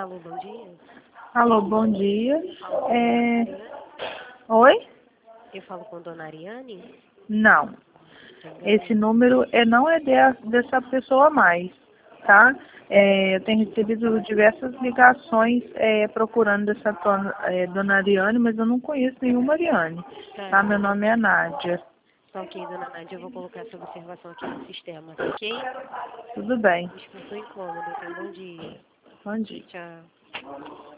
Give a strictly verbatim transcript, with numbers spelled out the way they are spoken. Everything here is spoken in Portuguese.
Alô, bom dia. Alô, bom dia. Alô, É... Ariane? Oi? Eu falo com Dona Ariane? Não. Tá Esse engano? número é, não é de- dessa pessoa mais, tá? É, eu tenho recebido diversas ligações é, procurando essa dona, é, dona Ariane, mas eu não conheço nenhuma Ariane, Tá tá? Meu bem. nome é Nádia. Tá ok, Dona Nádia, eu vou colocar essa observação aqui no sistema, tá ok? Tudo bem. Desculpa o incômodo, tenha um bom dia. Bom dia. Tchau.